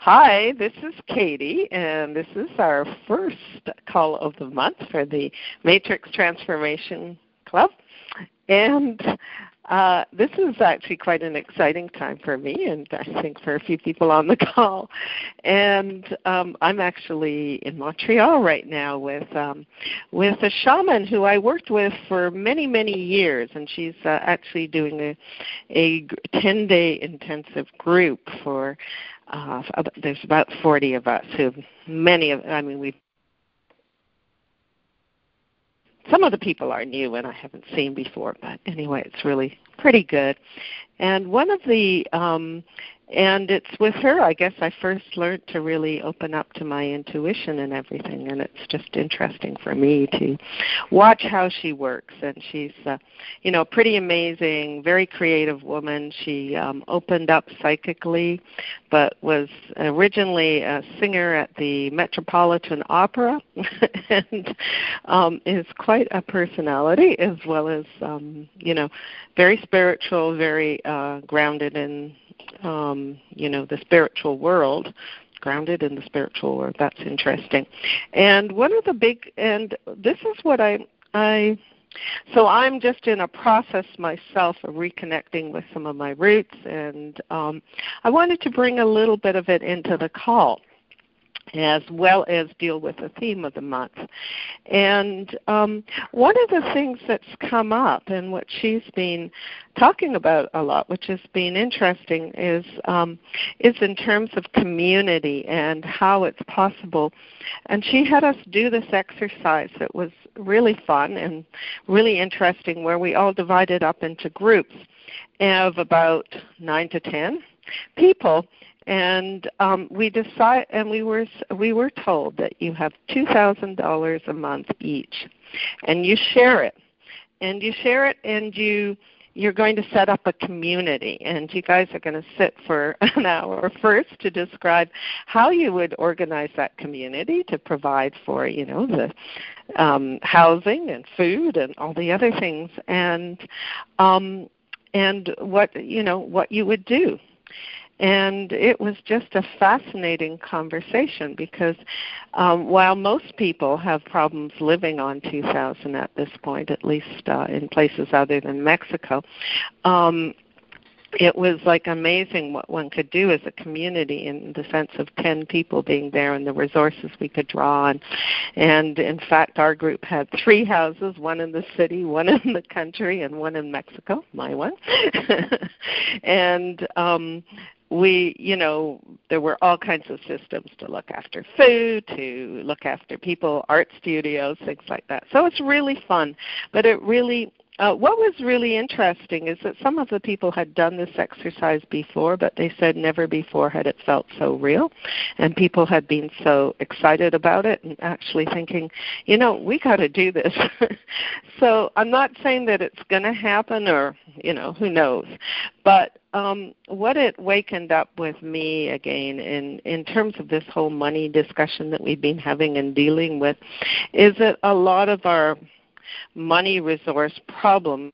Hi, this is Katie, and this is our first call of the month for the Matrix Transformation Club. And this is actually quite an exciting time for me, and I think for a few people on the call. And I'm actually in Montreal right now with a shaman who I worked with for many, many years, and she's actually doing a 10-day intensive group for. There's about 40 of us who, some of the people are new and I haven't seen before, but anyway, it's really pretty good. And one of the, and it's with her, I guess I first learned to really open up to my intuition and everything, and it's just interesting for me to watch how she works. And she's, pretty amazing, very creative woman. She opened up psychically, but was originally a singer at the Metropolitan Opera, and is quite a personality, as well as, very spiritual, very grounded in, the spiritual world, grounded in the spiritual world. That's interesting. And one of the and this is what so I'm just in a process myself of reconnecting with some of my roots, and I wanted to bring a little bit of it into the call, as well as deal with the theme of the month. And one of the things that's come up and what she's been talking about a lot, which has been interesting, is in terms of community and how it's possible. And she had us do this exercise that was really fun and really interesting, where we all divided up into groups of about 9 to 10 people. And we were told that you have $2,000 a month each, and you share it, and you're going to set up a community, and you guys are going to sit for an hour first to describe how you would organize that community to provide for, the housing and food and all the other things, and what you would do. And it was just a fascinating conversation, because while most people have problems living on $2,000 at this point, at least in places other than Mexico, it was like amazing what one could do as a community, in the sense of 10 people being there and the resources we could draw on. And in fact, our group had 3 houses, one in the city, one in the country, and one in Mexico, my one. And there were all kinds of systems to look after food, to look after people, art studios, things like that. So it's really fun. But it really, what was really interesting is that some of the people had done this exercise before, but they said never before had it felt so real. And people had been so excited about it and actually thinking, we got to do this. So I'm not saying that it's going to happen, or, who knows. But what it wakened up with me again in terms of this whole money discussion that we've been having and dealing with, is that a lot of our money resource problem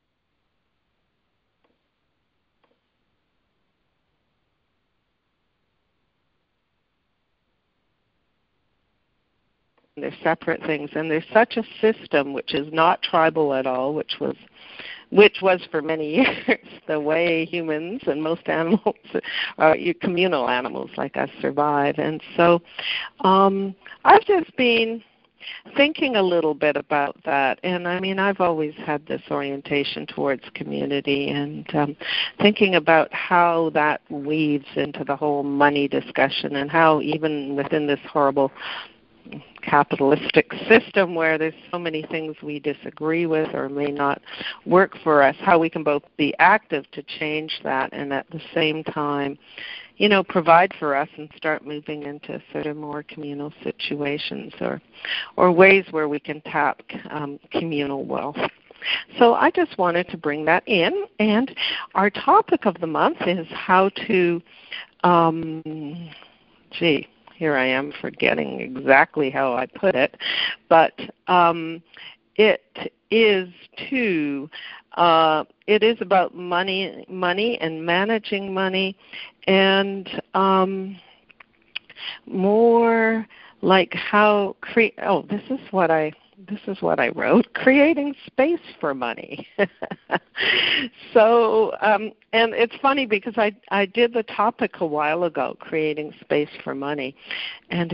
they're separate things, and there's such a system which is not tribal at all, which was for many years the way humans and most animals, communal animals like us, survive. And so I've just been thinking a little bit about that. And I've always had this orientation towards community, and thinking about how that weaves into the whole money discussion, and how even within this horrible capitalistic system where there's so many things we disagree with or may not work for us, how we can both be active to change that and at the same time, provide for us and start moving into sort of more communal situations or ways where we can tap communal wealth. So I just wanted to bring that in. And our topic of the month is how to, here I am forgetting exactly how I put it, but it is about money and managing money, and more like how this is what I wrote, creating space for money. So, and it's funny because I did the topic a while ago, creating space for money, and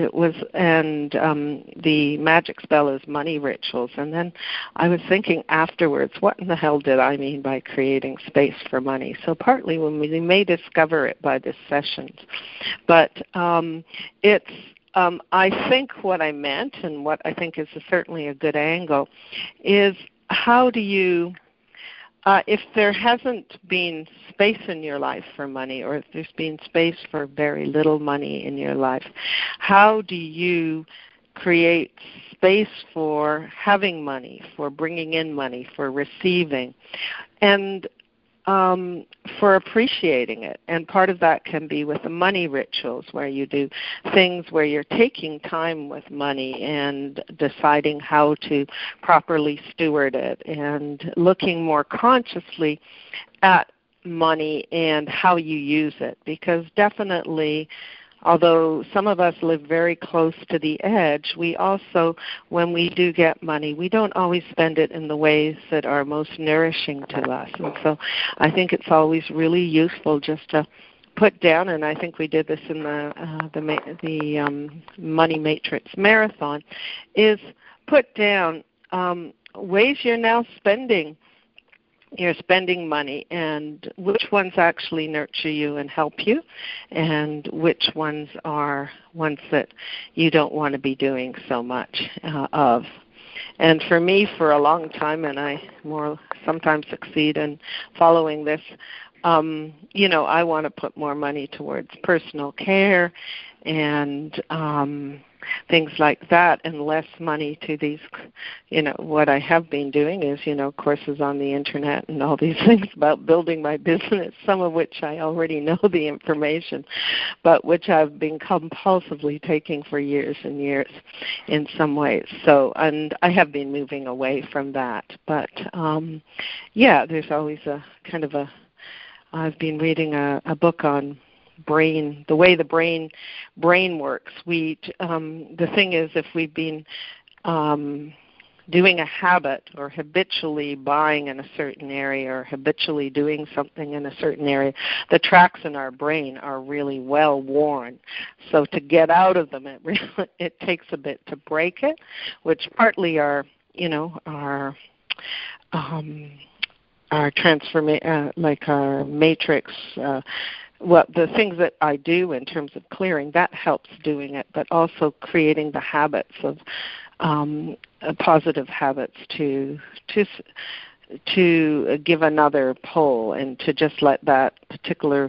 the magic spell is money rituals. And then I was thinking afterwards, what in the hell did I mean by creating space for money? So partly when we may discover it by this session, but it's I think what I meant, and what I think is certainly a good angle, is how do you, if there hasn't been space in your life for money, or if there's been space for very little money in your life, how do you create space for having money, for bringing in money, for receiving, and for appreciating it? And part of that can be with the money rituals, where you do things where you're taking time with money and deciding how to properly steward it, and looking more consciously at money and how you use it. Because definitely, although some of us live very close to the edge, we also, when we do get money, we don't always spend it in the ways that are most nourishing to us. And so I think it's always really useful just to put down, and I think we did this in the Money Matrix Marathon, is put down ways you're now spending money, and which ones actually nurture you and help you, and which ones are ones that you don't want to be doing so much of. And for me, for a long time, and I more sometimes succeed in following this, I want to put more money towards personal care and things like that, and less money to these, what I have been doing is, courses on the internet and all these things about building my business, some of which I already know the information, but which I've been compulsively taking for years and years in some ways. So, and I have been moving away from that. But, there's always I've been reading a book on brain, the way the brain works. The thing is, if we've been doing a habit, or habitually buying in a certain area, or habitually doing something in a certain area, the tracks in our brain are really well worn. So to get out of them, it takes a bit to break it, which partly our transformation, like our matrix. The things that I do in terms of clearing, that helps doing it, but also creating the habits of positive habits to give another pull, and to just let that particular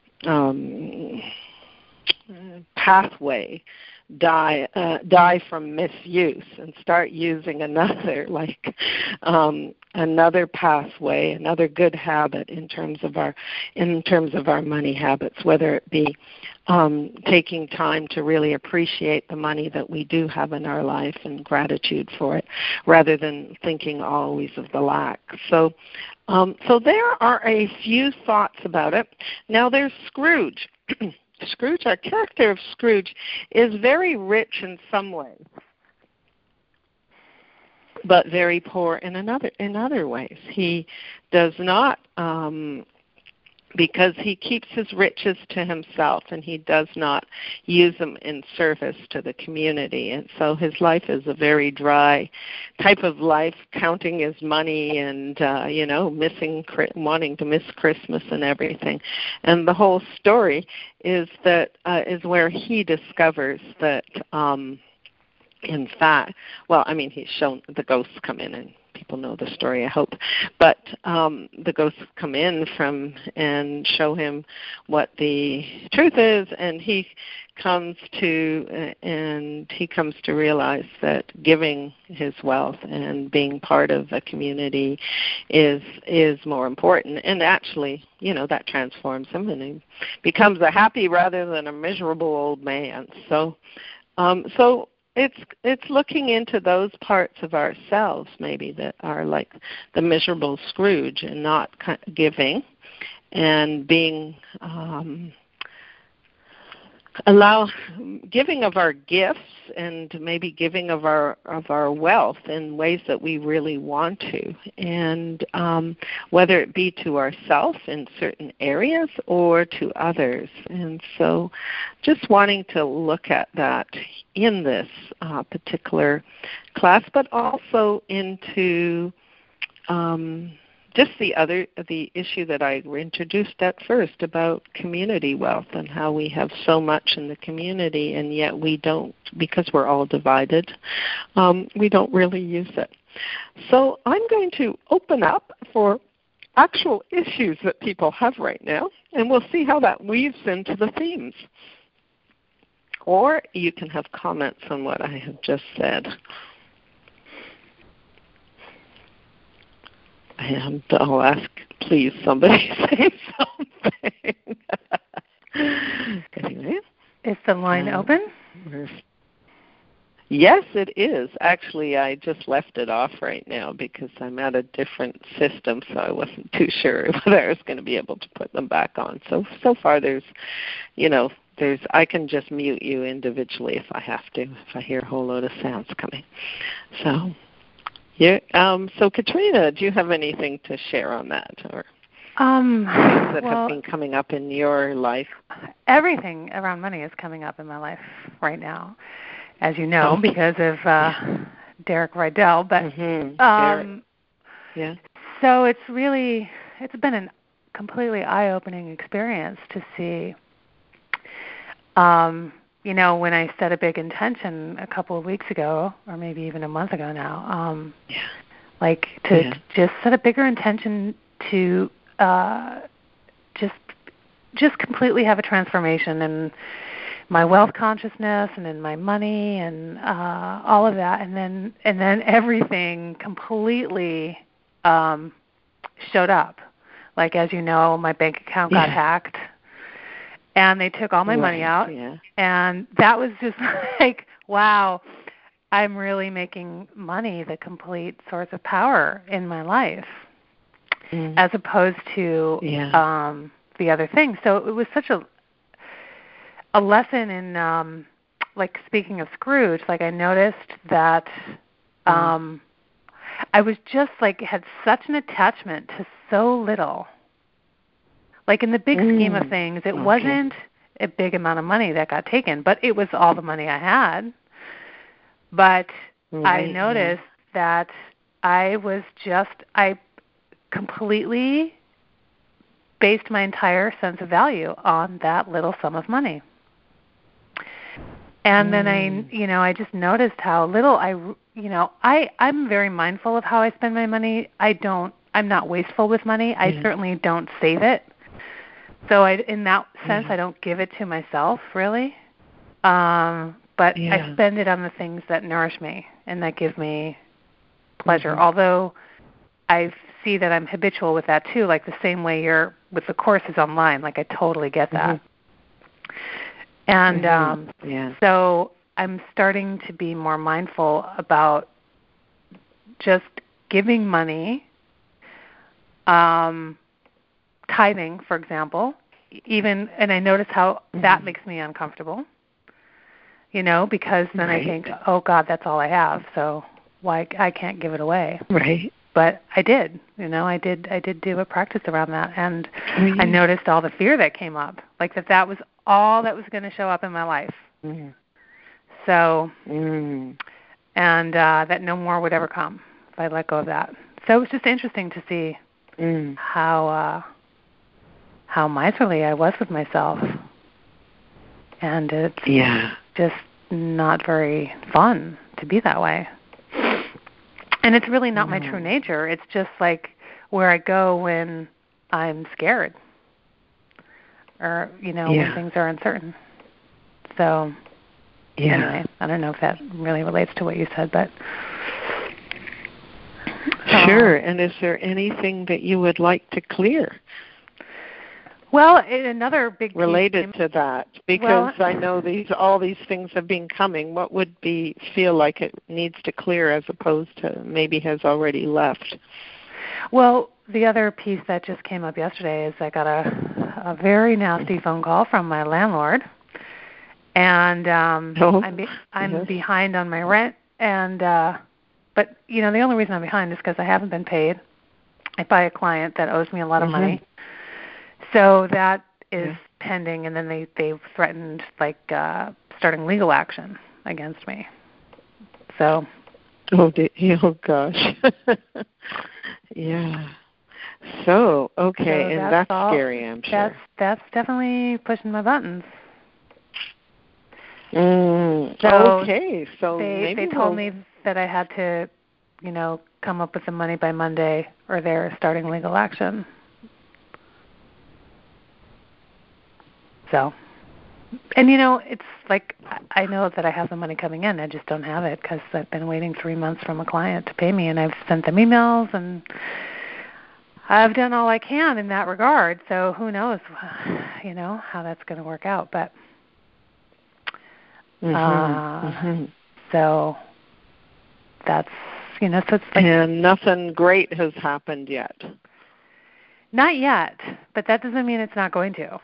pathway die from misuse, and start using another, another pathway, another good habit in terms of our money habits, whether it be taking time to really appreciate the money that we do have in our life and gratitude for it, rather than thinking always of the lack. So there are a few thoughts about it. Now there's Scrooge. Scrooge, our character of Scrooge, is very rich in some ways, but very poor in other ways. He does not, because he keeps his riches to himself, and he does not use them in service to the community. And so his life is a very dry type of life, counting his money and, wanting to miss Christmas and everything. And the whole story is where he discovers that, in fact, he's shown the ghosts come in, and people know the story, I hope. But the ghosts come in and show him what the truth is, and he comes to realize that giving his wealth and being part of a community is more important. And actually, that transforms him, and he becomes a happy rather than a miserable old man. So it's looking into those parts of ourselves maybe that are like the miserable Scrooge, and not giving, and being allow giving of our gifts and maybe giving of our wealth in ways that we really want to, and whether it be to ourselves in certain areas or to others. And so just wanting to look at that in this particular class, but also into just the issue that I introduced at first about community wealth and how we have so much in the community and yet we don't, because we're all divided, we don't really use it. So I'm going to open up for actual issues that people have right now, and we'll see how that weaves into the themes. Or you can have comments on what I have just said. And I'll ask, please, somebody say something. Anyway. Is the line open? Yes, it is. Actually, I just left it off right now because I'm at a different system, so I wasn't too sure whether I was going to be able to put them back on. So far I can just mute you individually if I have to, if I hear a whole load of sounds coming. So... yeah. So, Katrina, do you have anything to share on that, or things that have been coming up in your life? Everything around money is coming up in my life right now, as you know, because of Derek Rydell. But so it's been a completely eye-opening experience to see. When I set a big intention a couple of weeks ago, or maybe even a month ago now, just set a bigger intention to just completely have a transformation in my wealth consciousness and in my money and all of that, and then everything completely showed up. Like, as you know, my bank account got hacked. And they took all my money out, and that was just like, wow, I'm really making money the complete source of power in my life, as opposed to the other things. So it was such a lesson in, like, speaking of Scrooge, like, I noticed that I was just, like, had such an attachment to so little. Like, in the big scheme of things, it wasn't a big amount of money that got taken, but it was all the money I had. But I noticed that I completely based my entire sense of value on that little sum of money. And then I just noticed how little I'm very mindful of how I spend my money. I'm not wasteful with money. I certainly don't save it. So in that sense, I don't give it to myself, really. But I spend it on the things that nourish me and that give me pleasure. Although I see that I'm habitual with that, too, like the same way you're with the courses online. Like, I totally get that. And so I'm starting to be more mindful about just giving money, tithing, for example, and I notice how that makes me uncomfortable, because then I think, oh God, that's all I have, so why I can't give it away. Right. But I did, I did do a practice around that, and I noticed all the fear that came up, like that was all that was going to show up in my life. So, and that no more would ever come if I let go of that. So it was just interesting to see how miserly I was with myself, and it's just not very fun to be that way. And it's really not my true nature. It's just like where I go when I'm scared, or when things are uncertain. So anyway, I don't know if that really relates to what you said, but sure. And is there anything that you would like to clear? Well, another big related to that, because I know all these things have been coming. What would feel like it needs to clear as opposed to maybe has already left? Well, the other piece that just came up yesterday is I got a very nasty phone call from my landlord, and I'm behind on my rent. And but the only reason I'm behind is because I haven't been paid by a client that owes me a lot of money. So that is pending, and then they've threatened starting legal action against me. So. Oh gosh. Yeah. So and that's scary, I'm sure. That's definitely pushing my buttons. So they told me that I had to, come up with the money by Monday, or they're starting legal action. So, and it's like I know that I have the money coming in. I just don't have it because I've been waiting 3 months from a client to pay me, and I've sent them emails, and I've done all I can in that regard. So who knows, how that's going to work out. But so that's so it's like, and nothing great has happened yet. Not yet, but that doesn't mean it's not going to.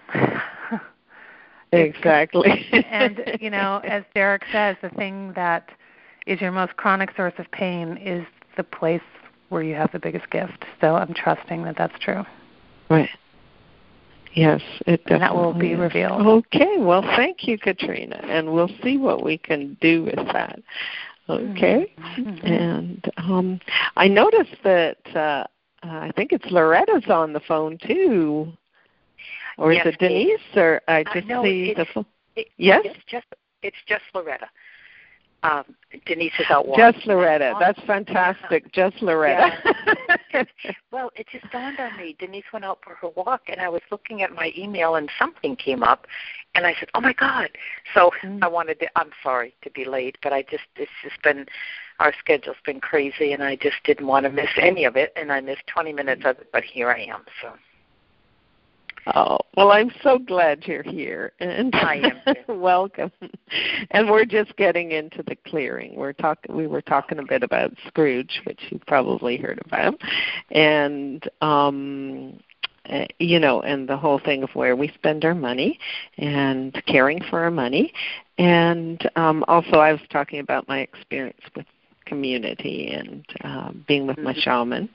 Exactly. And, as Derek says, the thing that is your most chronic source of pain is the place where you have the biggest gift. So I'm trusting that that's true. Right. Yes, it definitely and that will be revealed. Okay. Well, thank you, Katrina, and we'll see what we can do with that. Okay. And I noticed that I think it's Loretta's on the phone, too. Or is it Denise? Or I just see the phone. Yes? It's just Loretta. Denise is out walking. Just Loretta. That's fantastic. Yeah. Just Loretta. Yeah. Well, it just dawned on me. Denise went out for her walk, and I was looking at my email, and something came up, and I said, "Oh my God!" So I'm sorry to be late, but it's just been, our schedule's been crazy, and I just didn't want to miss any of it, and I missed 20 minutes of it, but here I am. So. Oh, well, I'm so glad you're here, and I am too. Welcome. And we're just getting into the clearing. We were talking a bit about Scrooge, which you've probably heard about, and and the whole thing of where we spend our money and caring for our money, and also I was talking about my experience with community and being with my shaman.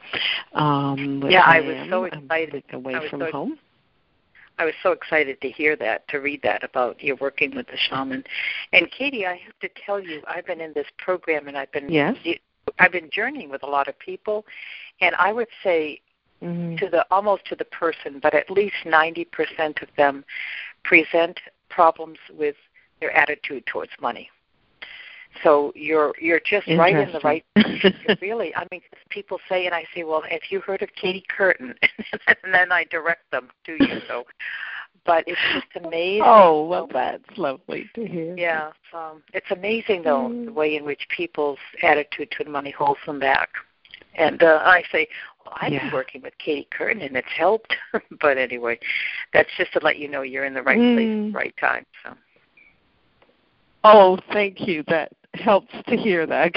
I was so excited. Away from home. I was so excited to hear that, to read that about you working with the shaman. And Katie, I have to tell you, I've been in this program, and I've been journeying with a lot of people, and I would say almost to the person, but at least 90% of them present problems with their attitude towards money. So you're just right in the right place. Really, I mean, people say, and I say, well, have you heard of Katie Curtin? And then I direct them to you. So, but it's just amazing. Oh, well, that's lovely to hear. Yeah, it's amazing though the way in which people's attitude to money holds them back. And I say, well, I've been working with Katie Curtin, and it's helped. But anyway, that's just to let you know you're in the right place at the right time. So. Oh, thank you. That helps to hear that.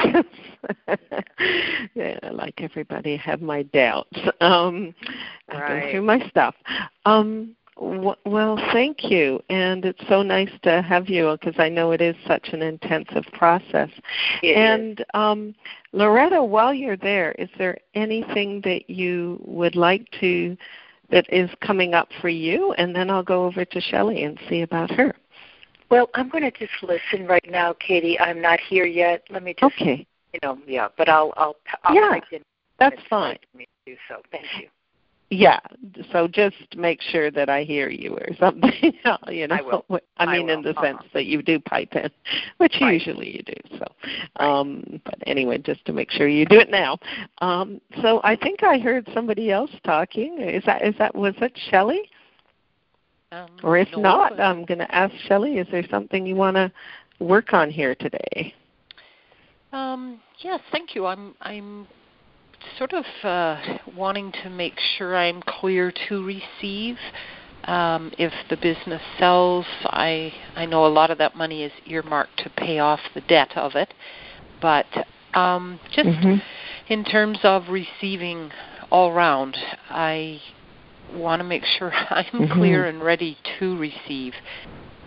Yeah, like everybody, I have my doubts. I go through my stuff. Well, thank you. And it's so nice to have you because I know it is such an intensive process. It is. Loretta, while you're there, is there anything that you would like to, that is coming up for you? And then I'll go over to Shelley and see about her. Well, I'm going to just listen right now, Katie. I'm not here yet. Let me just, but I'll type in. That's fine. So thank you. Yeah, so just make sure that I hear you or something. I will. I mean, in the sense that you do pipe in, which usually you do. So, but anyway, just to make sure you do it now. So I think I heard somebody else talking. Was it Shelley? Or if not, I'm going to ask Shelley, is there something you want to work on here today? Yes, thank you. I'm sort of wanting to make sure I'm clear to receive. If the business sells, I know a lot of that money is earmarked to pay off the debt of it. But just in terms of receiving all round, I want to make sure I'm clear and ready to receive.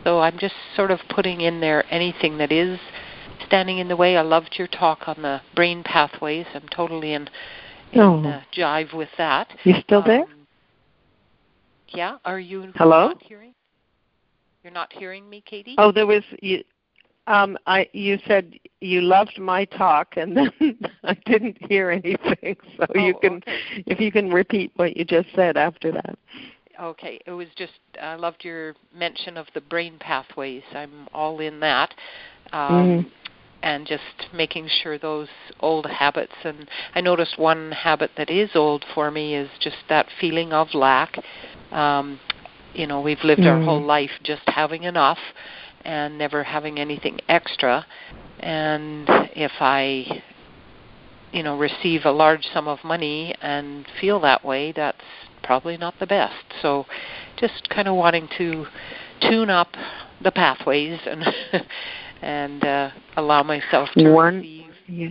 So I'm just sort of putting in there anything that is standing in the way. I loved your talk on the brain pathways. I'm totally in jive with that. You still there? Yeah. Are you Hello? Not hearing? You're not hearing me, Katie? Oh, there was you. You said you loved my talk, and then I didn't hear anything. So if you can repeat what you just said after that. Okay, it was just I loved your mention of the brain pathways. I'm all in that, and just making sure those old habits. And I noticed one habit that is old for me is just that feeling of lack. We've lived our whole life just having enough and never having anything extra. And if I, receive a large sum of money and feel that way, that's probably not the best. So just kind of wanting to tune up the pathways and allow myself to receive.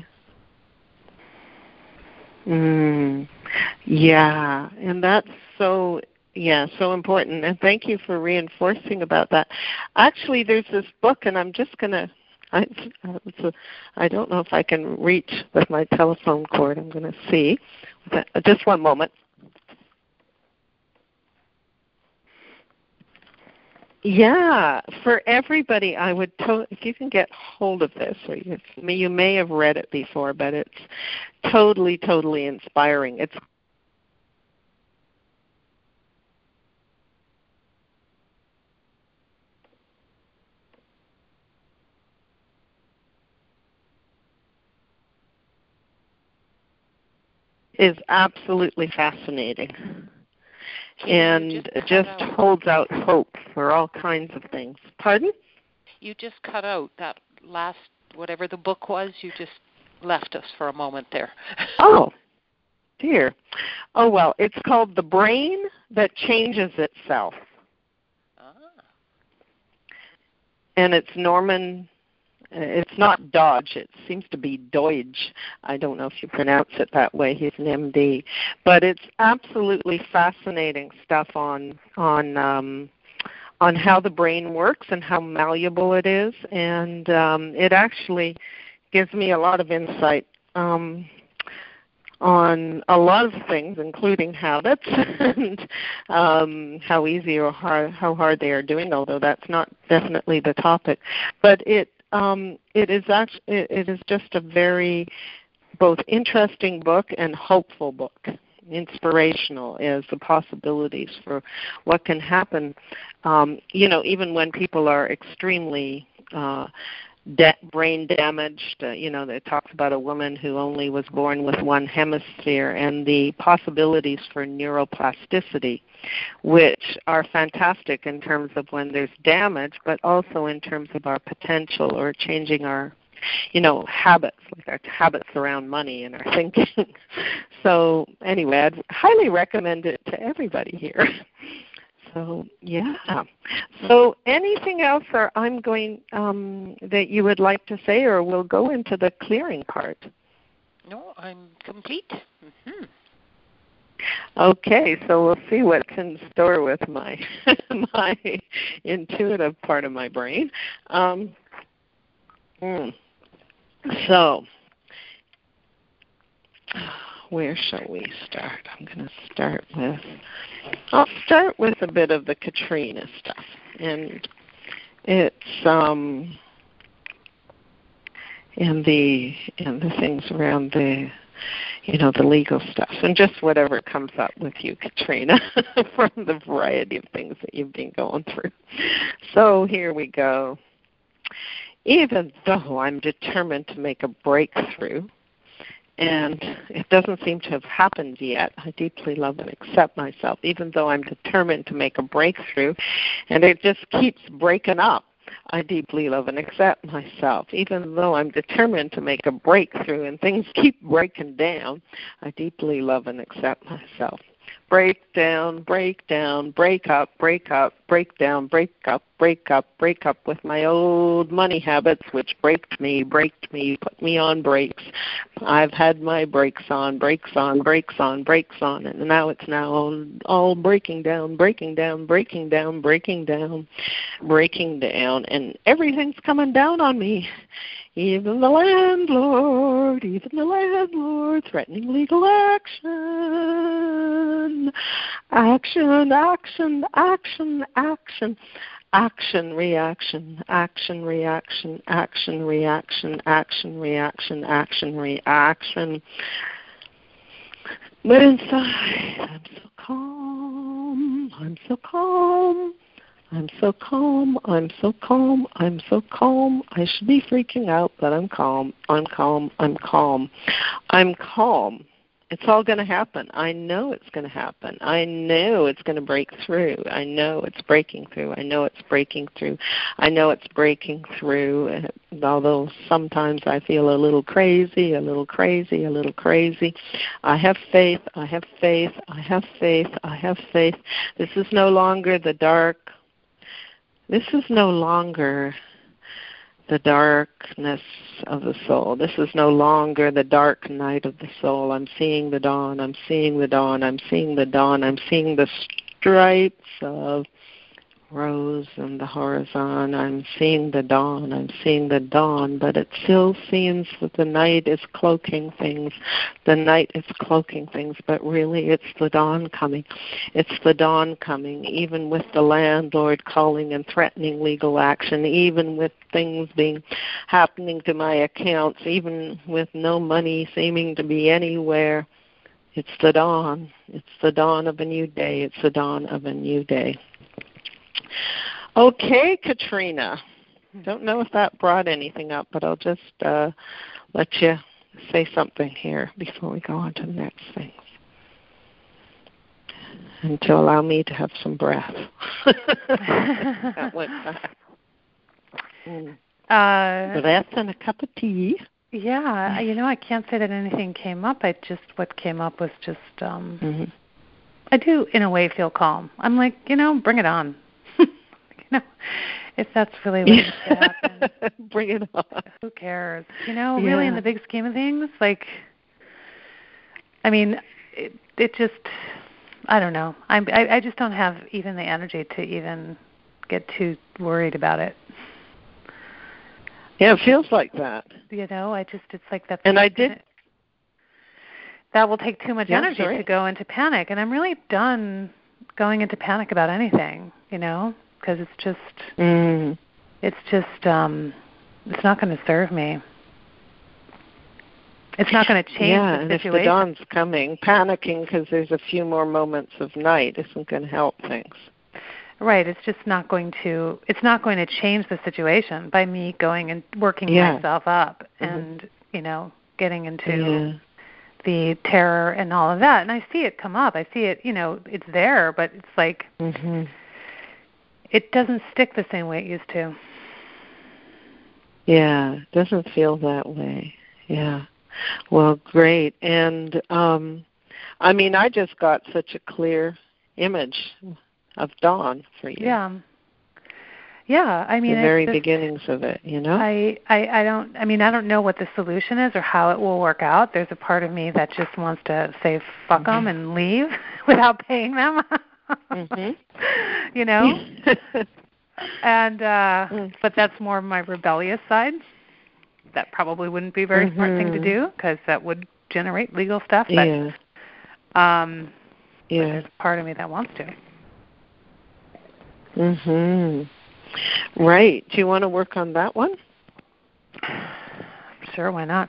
Yeah, and that's so important. And thank you for reinforcing about that. Actually, there's this book, and I'm just going to, I don't know if I can reach with my telephone cord. I'm going to see. Just one moment. Yeah, for everybody, I would if you can get hold of this, or you may have read it before, but it's totally, totally inspiring. It's absolutely fascinating. And just holds out hope for all kinds of things. Pardon? You just cut out that last, whatever the book was, you just left us for a moment there. Oh, dear. Oh, well, it's called The Brain That Changes Itself. And it's Norman. It's not Dodge. It seems to be Deutsch. I don't know if you pronounce it that way. He's an MD, but it's absolutely fascinating stuff on how the brain works and how malleable it is, and it actually gives me a lot of insight on a lot of things, including habits and how easy or how hard they are doing. Although that's not definitely the topic, but it is just a very both interesting book and hopeful book, inspirational as the possibilities for what can happen. Even when people are extremely brain damaged. It talks about a woman who only was born with one hemisphere, and the possibilities for neuroplasticity, which are fantastic in terms of when there's damage, but also in terms of our potential or changing our habits, like our habits around money and our thinking. So anyway, I'd highly recommend it to everybody here. So, yeah. So anything else I'm going that you would like to say, or we'll go into the clearing part? No, I'm complete. Mm-hmm. Okay, so we'll see what's in store with my my intuitive part of my brain. So, where shall we start? I'll start with a bit of the Katrina stuff, and it's and the things around the the legal stuff, and just whatever comes up with you, Katrina, from the variety of things that you've been going through. So here we go. Even though I'm determined to make a breakthrough, and it doesn't seem to have happened yet, I deeply love and accept myself, even though I'm determined to make a breakthrough, and it just keeps breaking up. I deeply love and accept myself. Even though I'm determined to make a breakthrough and things keep breaking down, I deeply love and accept myself. Break down, break down, break up, break up, break down, break up, break up with my old money habits, which braked me, put me on brakes. I've had my brakes on, and now it's all breaking down, and everything's coming down on me. Even the landlord, threatening legal action. Action, reaction. But inside, I'm so calm. I should be freaking out, but I'm calm. It's all going to happen. I know it's going to happen. I know it's going to break through. I know it's breaking through. Although sometimes I feel a little crazy. I have faith. This is no longer the dark. This is no longer the darkness of the soul. This is no longer the dark night of the soul. I'm seeing the dawn. I'm seeing the stripes of rose and the horizon. I'm seeing the dawn, but it still seems that the night is cloaking things. But really it's the dawn coming. Even with the landlord calling and threatening legal action, even with things happening to my accounts, even with no money seeming to be anywhere. It's the dawn. It's the dawn of a new day. Okay, Katrina. Don't know if that brought anything up, but I'll just let you say something here before we go on to the next things. And to allow me to have some breath. That went back. Breath and a cup of tea. Yeah, I can't say that anything came up. What came up was just, I do, in a way, feel calm. I'm like, bring it on. If that's really what needs to happen. Bring it on. Who cares? Really in the big scheme of things, it just, I don't know. I just don't have even the energy to even get too worried about it. Yeah, it feels like that. It's like that. And I did. That will take too much energy to go into panic. And I'm really done going into panic about anything, because it's just, it's not going to serve me. It's not going to change the situation. And if the dawn's coming, panicking because there's a few more moments of night isn't going to help things. Right. It's just not going to. It's not going to change the situation by me going and working myself up and getting into the terror and all of that. And I see it come up. I see it. It's there, but it's like it doesn't stick the same way it used to. Yeah, it doesn't feel that way. Yeah. Well, great. And I just got such a clear image of dawn for you. Yeah. The very beginnings of it, I don't know what the solution is or how it will work out. There's a part of me that just wants to say fuck them and leave without paying them. And but that's more of my rebellious side. That probably wouldn't be a very smart thing to do because that would generate legal stuff. But, but there's a part of me that wants to. Right. Do you want to work on that one? Sure, why not?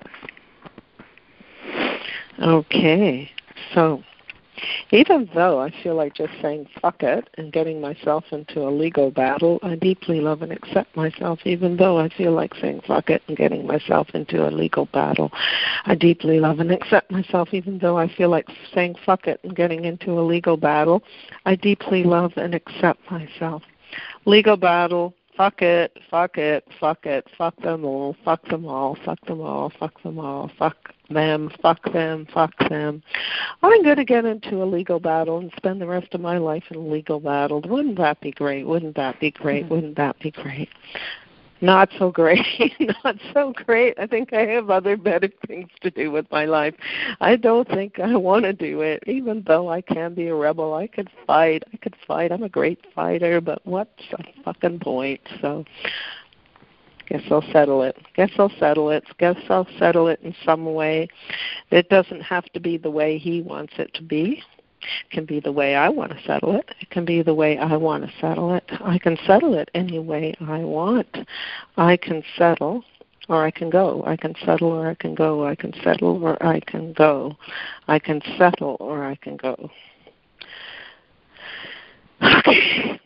Okay. So, even though I feel like just saying fuck it and getting myself into a legal battle, I deeply love and accept myself. Even though I feel like saying fuck it and getting myself into a legal battle, I deeply love and accept myself. Even though I feel like saying fuck it and getting into a legal battle, I deeply love and accept myself. Legal battle, fuck it, fuck them all, fuck them all, fuck them all, fuck them all, fuck them, fuck them, fuck them. I'm going to get into a legal battle and spend the rest of my life in a legal battle. Wouldn't that be great? Wouldn't that be great? Wouldn't that be great? Not so great. Not so great. I think I have other better things to do with my life. I don't think I want to do it, even though I can be a rebel. I could fight. I'm a great fighter, but what's the fucking point? So guess I'll settle it. Guess I'll settle it in some way. It doesn't have to be the way he wants it to be. It can be the way I want to settle it. It can be the way I want to settle it. I can settle it any way I want. I can settle or I can go. I can settle or I can go. I can settle or I can go. I can settle or I can go. Okay.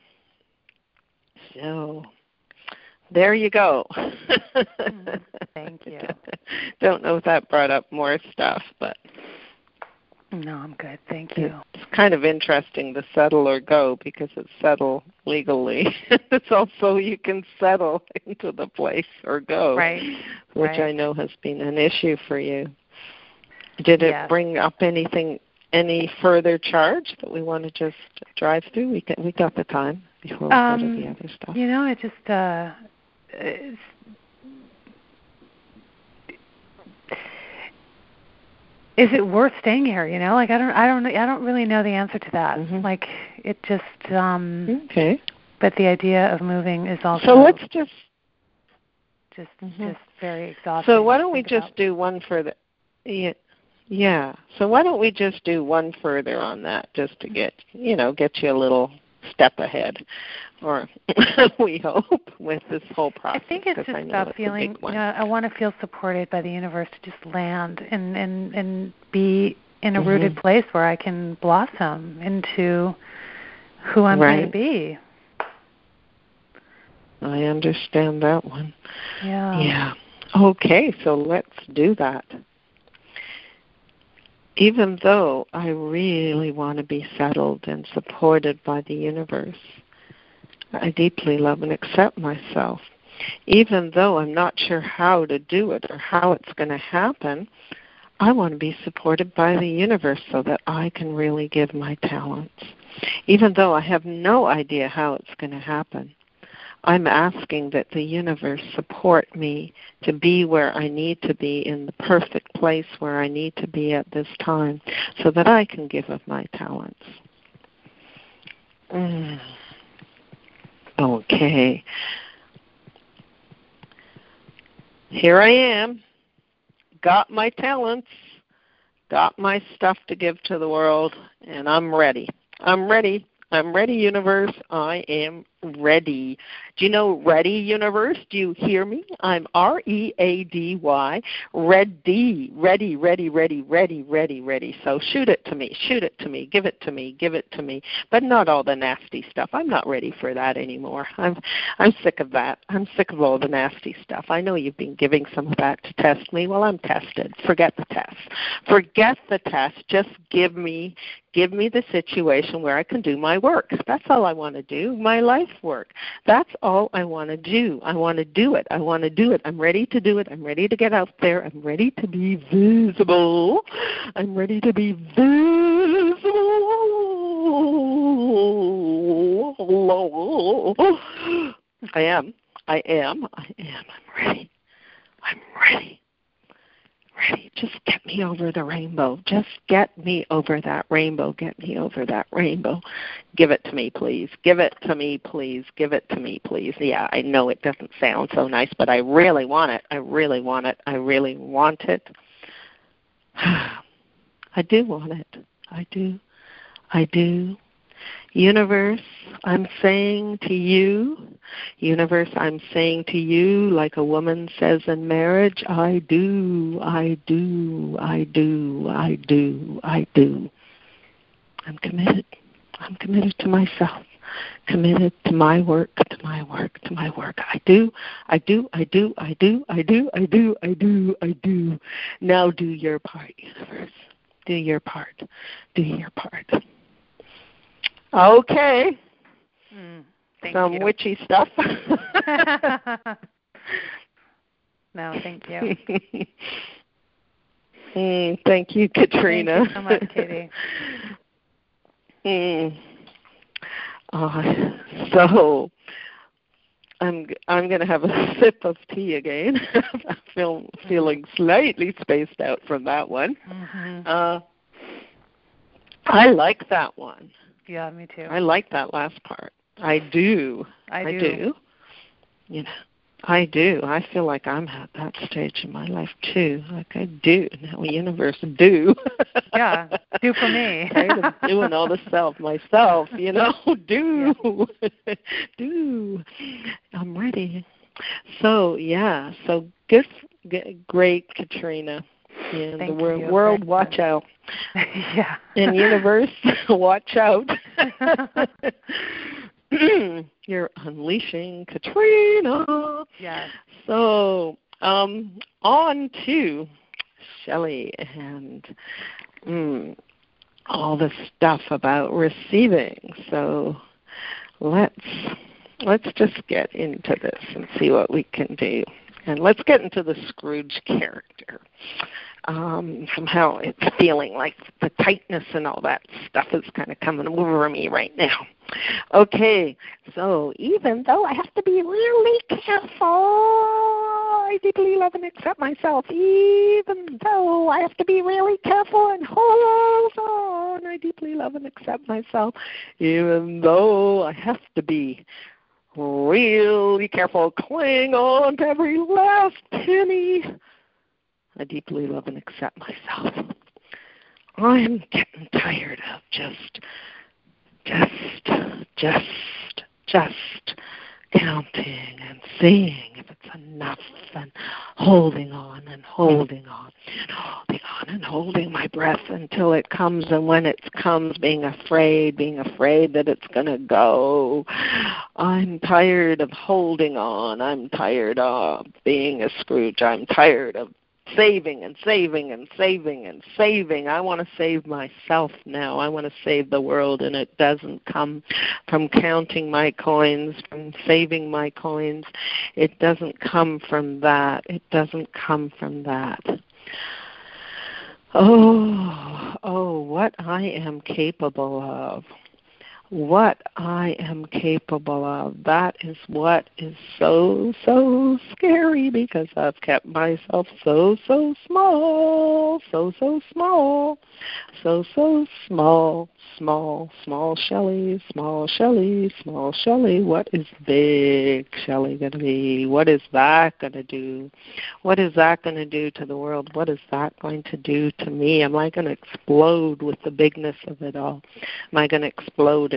So there you go. Thank you. Don't know if that brought up more stuff, but no, I'm good. Thank you. It's kind of interesting to settle or go because it's settle legally. It's also you can settle into the place or go, right. which right. I know has been an issue for you. Did it bring up any further charge that we want to just drive through? We got the time before we go to the other stuff. It just is it worth staying here? I don't really know the answer to that. Mm-hmm. Like it just okay. But the idea of moving is also so let's just very exhausting. So why don't we just do one further? Yeah. So why don't we just do one further on that, just to get you a little step ahead, or we hope with this whole process. I think it's just about feeling. I want to feel supported by the universe to just land and be in a rooted place where I can blossom into who I'm going to be. I understand that one. Yeah. Yeah. Okay, so let's do that. Even though I really want to be settled and supported by the universe, I deeply love and accept myself. Even though I'm not sure how to do it or how it's going to happen, I want to be supported by the universe so that I can really give my talents. Even though I have no idea how it's going to happen, I'm asking that the universe support me to be where I need to be in the perfect place where I need to be at this time so that I can give of my talents. Okay. Here I am. Got my talents. Got my stuff to give to the world, and I'm ready. I'm ready, universe. I am ready. Do you know ready, universe? Do you hear me? I'm READY, ready, ready. So shoot it to me, give it to me. But not all the nasty stuff. I'm not ready for that anymore. I'm sick of that. I'm sick of all the nasty stuff. I know you've been giving some of that to test me. Well, I'm tested. Forget the test. Just give me the situation where I can do my work. That's all I want to do, my life work. That's all I want to do. I want to do it. I'm ready to do it. I'm ready to get out there. I'm ready to be visible. I am. I'm ready. Just get me over the rainbow. Just get me over that rainbow. Give it to me, please. Yeah, I know it doesn't sound so nice, but I really want it. I do want it. I do. Universe, I'm saying to you, like a woman says in marriage, I do. I'm committed to myself, committed to my work. I do. Now do your part, universe. Do your part. Okay. Some witchy stuff. No, thank you. Thank you, Katrina. Thank you so much, Katie. So I'm going to have a sip of tea again. I'm feeling slightly spaced out from that one. Mm-hmm. I like that one. Yeah, me too. I like that last part. I do. I do. You know, I do. I feel like I'm at that stage in my life too. Like I do. Now, universe, do. Yeah, do for me. Tired of doing all the myself. Do. Yeah. Do. I'm ready. So, yeah. So, great, Katrina. And Thank the you. world, watch out. Yeah. And universe, watch out. You're unleashing Katrina. Yes. So, on to Shelley and all the stuff about receiving. So, let's just get into this and see what we can do. And let's get into the Scrooge character. Somehow it's feeling like the tightness and all that stuff is kind of coming over me right now. Okay, so even though I have to be really careful, I deeply love and accept myself. Even though I have to be really careful and hold on, I deeply love and accept myself. Even though I have to be really careful, cling on to every last penny, I deeply love and accept myself. I'm getting tired of just counting and seeing if it's enough and holding on and holding on and holding on and holding my breath until it comes, and when it comes, being afraid that it's going to go. I'm tired of holding on. I'm tired of being a Scrooge. I'm tired of saving and saving and saving and saving. I want to save myself now. I want to save the world, and it doesn't come from counting my coins, from saving my coins. It doesn't come from that. It doesn't come from that. Oh, what I am capable of. What I am capable of. That is what is so scary, because I've kept myself so small, so small, so small Shelley, small Shelley. What is big Shelley going to be? What is that going to do? What is that going to do to the world? What is that going to do to me? Am I going to explode with the bigness of it all? Am I going to explode?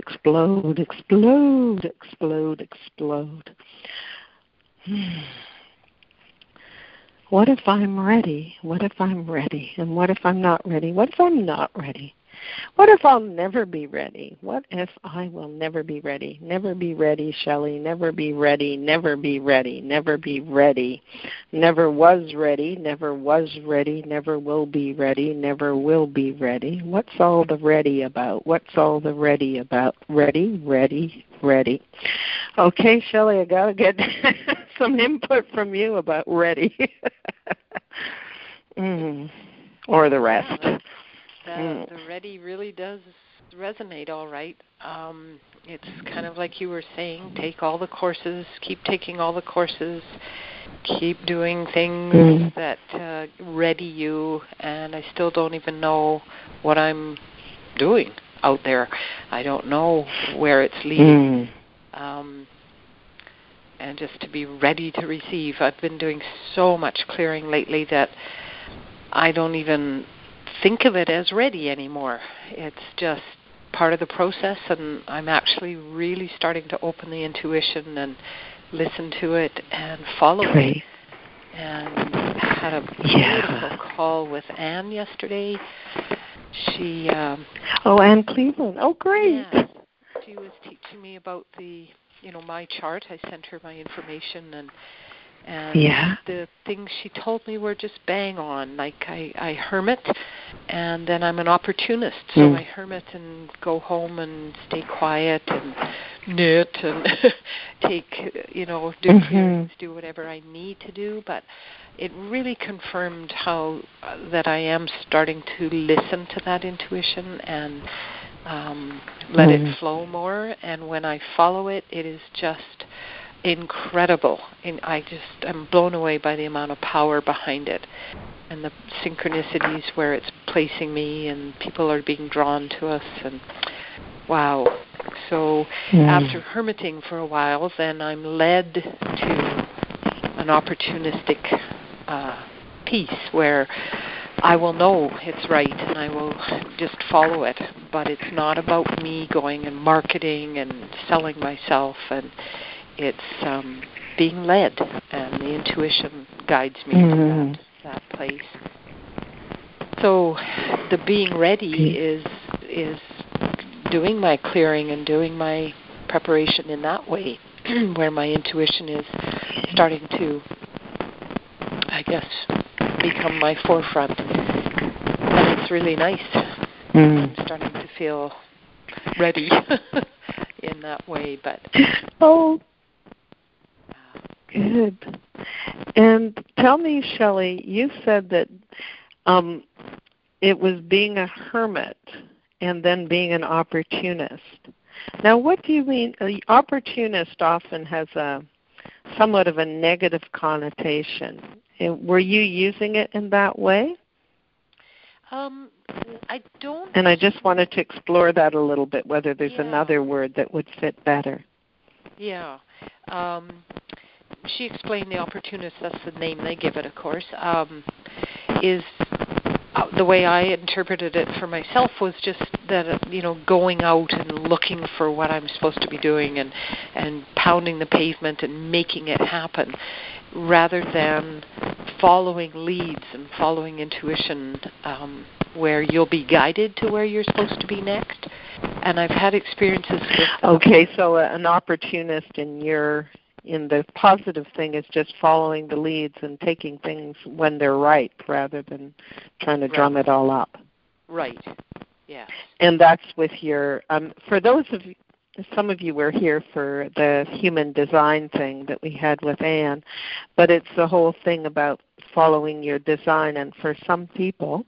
What if I'm ready? What if I'm ready? And what if I'm not ready? What if I'm not ready? What if I'll never be ready? What if I will never be ready? Never be ready, Shelley. Never be ready. Never be ready. Never be ready. Never was ready. Never was ready. Never will be ready. Never will be ready. What's all the ready about? What's all the ready about? Ready. Okay, Shelley, I got to get some input from you about ready. Or the rest. The ready really does resonate all right. It's kind of like you were saying, take all the courses, keep taking all the courses, keep doing things that ready you, and I still don't even know what I'm doing out there. I don't know where it's leading. And just to be ready to receive. I've been doing so much clearing lately that I don't even think of it as ready anymore. It's just part of the process, and I'm actually really starting to open the intuition and listen to it and follow it. And had a beautiful call with Anne yesterday. She Anne Cleveland. Oh, great. Yeah, she was teaching me about my chart. I sent her my information, and And the things she told me were just bang on. Like I hermit, and then I'm an opportunist. So I hermit and go home and stay quiet and knit and take, do clearings, do whatever I need to do. But it really confirmed how that I am starting to listen to that intuition and let it flow more. And when I follow it, it is just incredible. And I'm blown away by the amount of power behind it and the synchronicities where it's placing me and people are being drawn to us. And wow. So after hermiting for a while, then I'm led to an opportunistic piece where I will know it's right and I will just follow it. But it's not about me going and marketing and selling myself, and it's being led, and the intuition guides me to that place. So the being ready is doing my clearing and doing my preparation in that way, where my intuition is starting to, I guess, become my forefront. And it's really nice. I'm starting to feel ready in that way. But good. And tell me, Shelley, you said that it was being a hermit and then being an opportunist. Now, what do you mean? The opportunist often has somewhat of a negative connotation. Were you using it in that way? I don't. And I just wanted to explore that a little bit, whether there's another word that would fit better. Yeah. She explained the opportunist, that's the name they give it, of course, is the way I interpreted it for myself was just that, going out and looking for what I'm supposed to be doing and pounding the pavement and making it happen, rather than following leads and following intuition, where you'll be guided to where you're supposed to be next. And I've had experiences with... Okay, so an opportunist in the positive thing is just following the leads and taking things when they're right rather than trying to drum it all up. Right, yeah. And that's with your... for those of you, some of you were here for the human design thing that we had with Anne, but it's the whole thing about following your design. And for some people,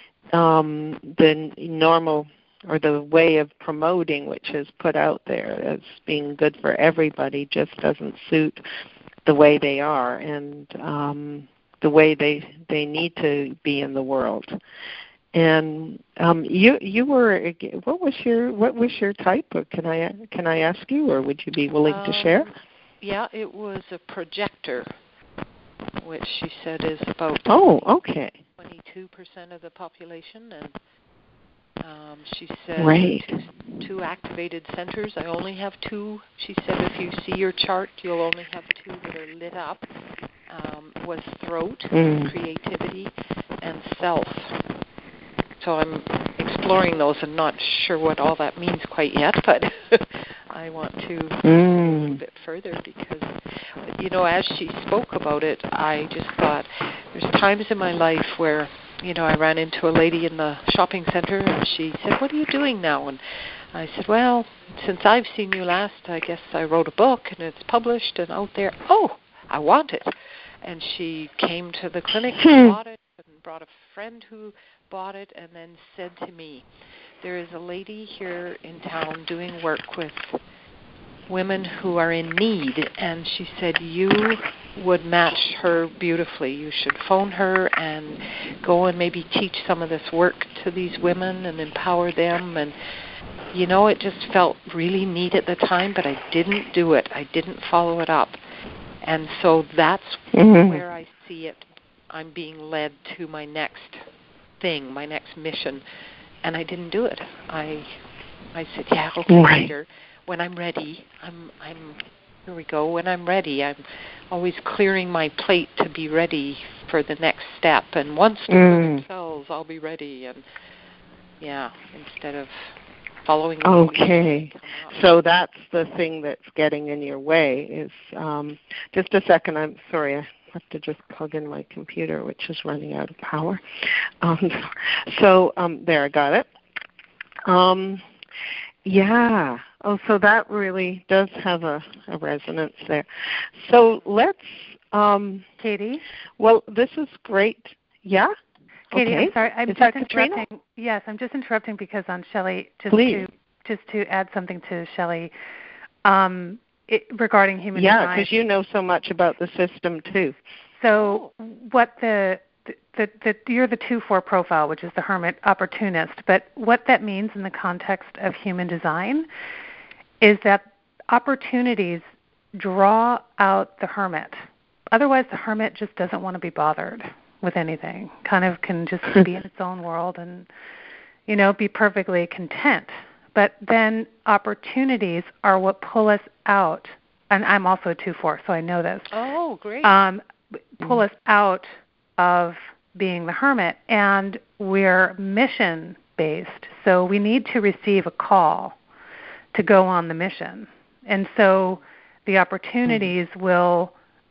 the normal or the way of promoting, which is put out there as being good for everybody, just doesn't suit the way they are and the way they need to be in the world. And you were, what was your type? Or can I ask you, or would you be willing to share? Yeah, it was a projector, which she said is about 22% of the population, and she said two activated centers. I only have two. She said if you see your chart, you'll only have two that are lit up. Was throat, creativity, and self. So I'm exploring those and not sure what all that means quite yet, but I want to go a little bit further because, as she spoke about it, I just thought there's times in my life where, I ran into a lady in the shopping center and she said, "What are you doing now?" And I said, "Well, since I've seen you last, I guess I wrote a book and it's published and out there." "Oh, I want it." And she came to the clinic and bought it and brought a friend who bought it and then said to me, "There is a lady here in town doing work with women who are in need," and she said, "You would match her beautifully. You should phone her and go and maybe teach some of this work to these women and empower them." And it just felt really neat at the time, but I didn't do it. I didn't follow it up. And so that's where I see it. I'm being led to my next thing, my next mission, and I didn't do it. I said, "Yeah, okay, later, when I'm ready." Here we go. When I'm ready, I'm always clearing my plate to be ready for the next step. And once the women sells, I'll be ready. And instead of following the Okay. So that's the thing that's getting in your way is, just a second, I'm sorry, I have to just plug in my computer, which is running out of power. There, I got it. Yeah. Oh, so that really does have a resonance there. So let's, Katie? Well, this is great. Yeah? Katie, okay. I'm sorry. I'm is just that Katrina? interrupting. Yes, I'm just interrupting because on Shelley, Please. just to add something to Shelley, regarding human design. Yeah, because you know so much about the system too. So what you're the 2-4 profile, which is the hermit opportunist, but what that means in the context of human design is that opportunities draw out the hermit. Otherwise, the hermit just doesn't want to be bothered with anything, kind of can just be in its own world and, be perfectly content. But then opportunities are what pull us out. And I'm also a 2-4, so I know this. Oh, great. Pull us out of being the hermit, and we're mission-based. So we need to receive a call to go on the mission. And so the opportunities will,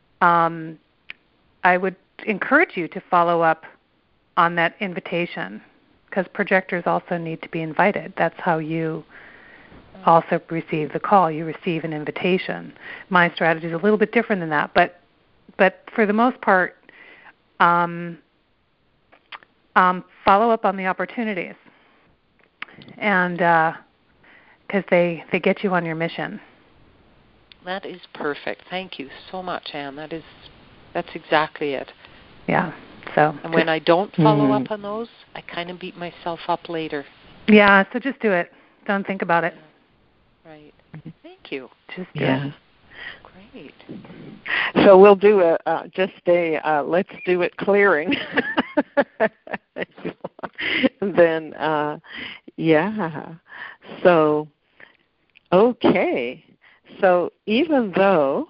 I would encourage you to follow up on that invitation, because projectors also need to be invited. That's how you also receive the call. You receive an invitation. My strategy is a little bit different than that, but for the most part, follow up on the opportunities, and because they get you on your mission. That is perfect. Thank you so much, Anne. That's exactly it. Yeah. So. And when I don't follow up on those, I kind of beat myself up later. Yeah. So just do it. Don't think about it. Right. Thank you. Just do it. Great. So we'll do let's do it clearing. Then, yeah. So, okay. So even though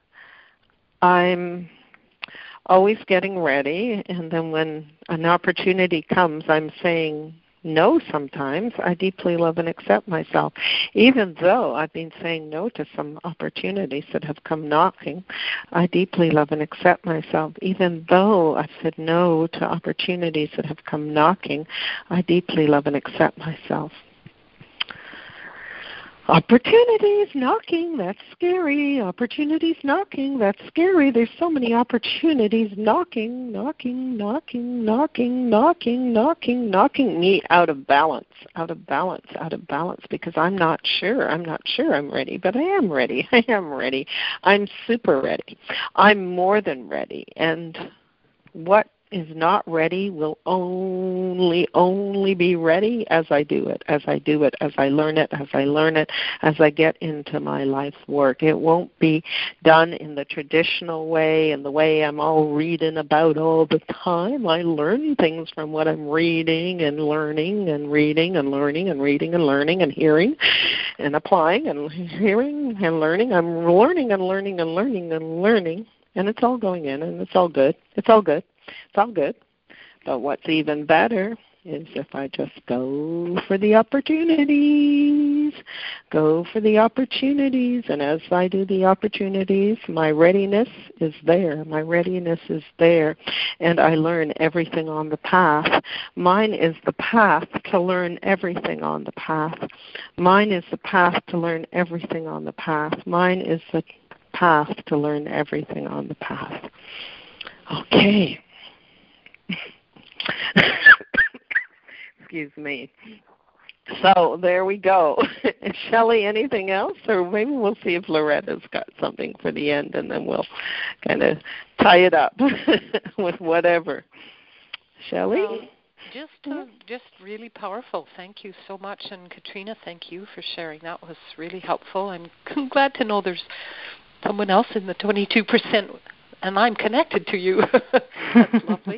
I'm always getting ready, and then when an opportunity comes, I'm saying no sometimes, I deeply love and accept myself. Even though I've been saying no to some opportunities that have come knocking, I deeply love and accept myself. Even though I've said no to opportunities that have come knocking, I deeply love and accept myself. Opportunities knocking, that's scary. Opportunities knocking, that's scary. There's so many opportunities knocking me out of balance, because I'm not sure I'm ready, but I am ready. I'm super ready. I'm more than ready. And what is not ready will only be ready as I do it, as I learn it, as I get into my life's work. It won't be done in the traditional way, in the way I'm all reading about all the time. I learn things from what I'm reading and learning and reading and learning and reading and learning and hearing and applying and hearing and learning. I'm learning and learning and learning and learning, and it's all going in, and it's all good. It's all good. But what's even better is if I just go for the opportunities, and as I do the opportunities, my readiness is there, and I learn everything on the path. Mine is the path to learn everything on the path. Mine is the path to learn everything on the path. Okay. Excuse me. So there we go. Shelley, anything else? Or maybe we'll see if Loretta's got something for the end, and then we'll kind of tie it up with whatever. Shelley? Just really powerful. Thank you so much. And Katrina, thank you for sharing. That was really helpful. I'm glad to know there's someone else in the 22%, and I'm connected to you. That's lovely.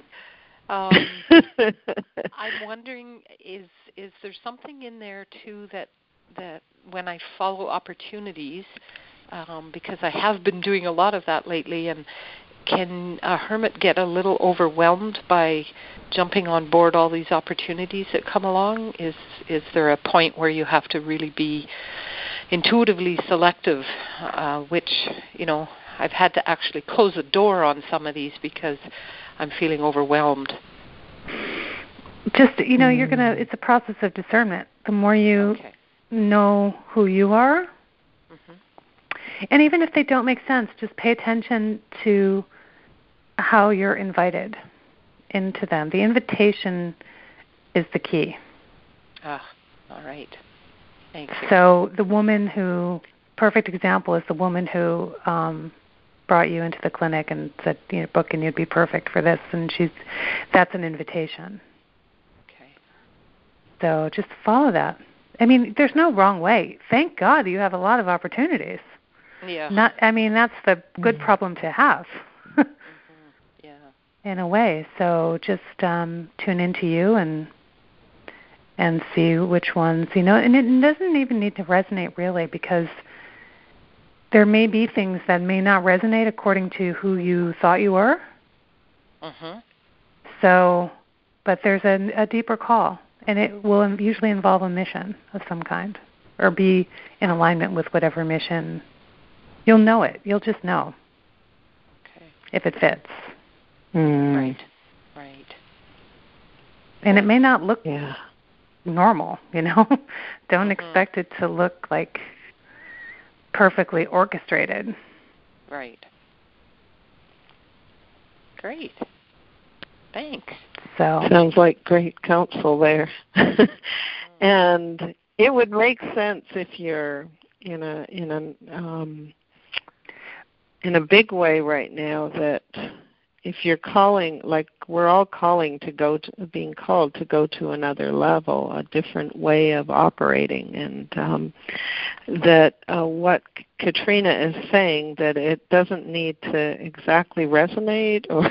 I'm wondering, is there something in there too that when I follow opportunities, because I have been doing a lot of that lately, and can a hermit get a little overwhelmed by jumping on board all these opportunities that come along? Is there a point where you have to really be intuitively selective, which, I've had to actually close the door on some of these because I'm feeling overwhelmed? Just, it's a process of discernment. The more you know who you are, and even if they don't make sense, just pay attention to how you're invited into them. The invitation is the key. All right. Thank you. So the woman perfect example is the woman who brought you into the clinic and said, book and you'd be perfect for this, and that's an invitation. Okay. So just follow that. I mean, there's no wrong way. Thank God you have a lot of opportunities. Yeah. That's the good problem to have. Yeah. In a way. So just tune into you and see which ones, and it doesn't even need to resonate really, because there may be things that may not resonate according to who you thought you were. So, but there's a deeper call, and it will usually involve a mission of some kind, or be in alignment with whatever mission. You'll know it. You'll just know if it fits. Right. And it may not look normal, Don't expect it to look like perfectly orchestrated. Right. Great. Thanks. So sounds like great counsel there. And it would make sense if you're in a big way right now, that if you're calling, like we're all being called to go to another level, a different way of operating, and that what Katrina is saying, that it doesn't need to exactly resonate or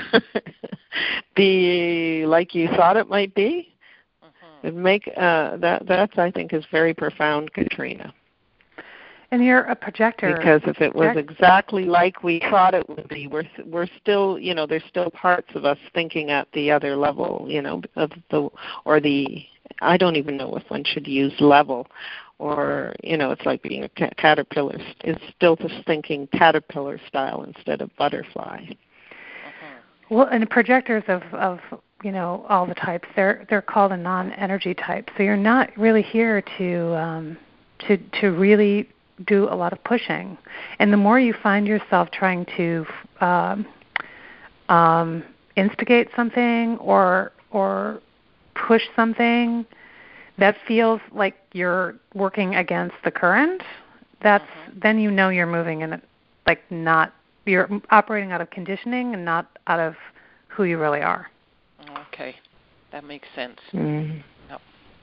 be like you thought it might be. That I think is very profound, Katrina. And you're a projector. Because if it was exactly like we thought it would be, we're still, there's still parts of us thinking at the other level, I don't even know if one should use level, or, it's like being a caterpillar. It's still just thinking caterpillar style instead of butterfly. Well, and the projectors of all the types, they're called a non-energy type. So you're not really here to really do a lot of pushing. And the more you find yourself trying to instigate something or push something that feels like you're working against the current, then you're moving in you're operating out of conditioning and not out of who you really are. Okay. That makes sense. Mm-hmm. Yep.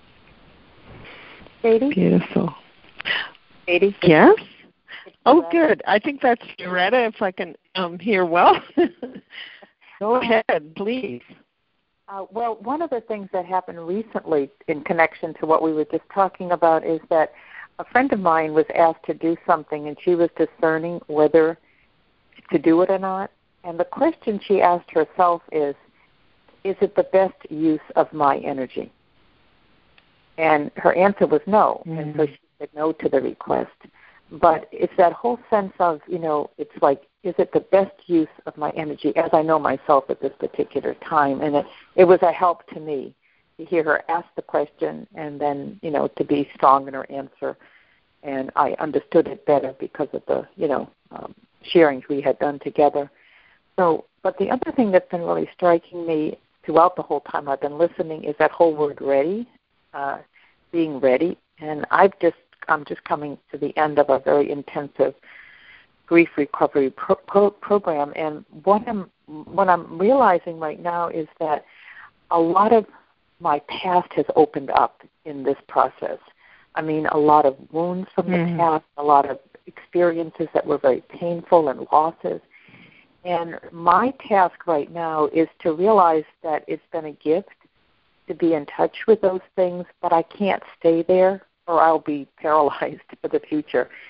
Katie? Beautiful. Katie? Yes? Oh, good. I think that's Loretta, if I can hear well. Go ahead, please. Well, one of the things that happened recently in connection to what we were just talking about is that a friend of mine was asked to do something, and she was discerning whether to do it or not. And the question she asked herself is it the best use of my energy? And her answer was no. Mm-hmm. And so she said no to the request. But it's that whole sense of, it's like, is it the best use of my energy as I know myself at this particular time? And it was a help to me to hear her ask the question and then, to be strong in her answer. And I understood it better because of the, sharings we had done together. So, but the other thing that's been really striking me throughout the whole time I've been listening is that whole word ready, being ready. And I'm just coming to the end of a very intensive grief recovery program, and what I'm realizing right now is that a lot of my past has opened up in this process. I mean, a lot of wounds from the past, a lot of experiences that were very painful and losses. And my task right now is to realize that it's been a gift to be in touch with those things, but I can't stay there or I'll be paralyzed for the future.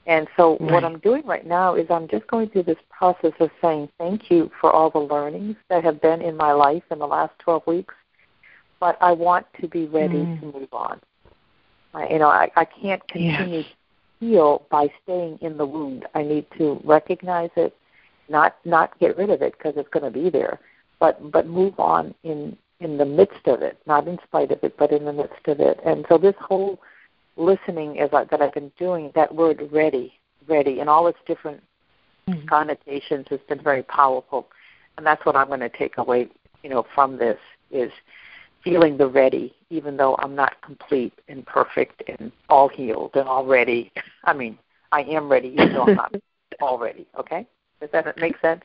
And so what I'm doing right now is I'm just going through this process of saying thank you for all the learnings that have been in my life in the last 12 weeks, but I want to be ready to move on. I can't continue to heal by staying in the wound. I need to recognize it, not get rid of it because it's going to be there, but move on in the midst of it, not in spite of it, but in the midst of it. And so this whole listening that I've been doing, that word ready, and all its different connotations has been very powerful. And that's what I'm going to take away, from this is feeling the ready, even though I'm not complete and perfect and all healed and all ready. I mean, I am ready, even though I'm not all ready, okay? Does that make sense?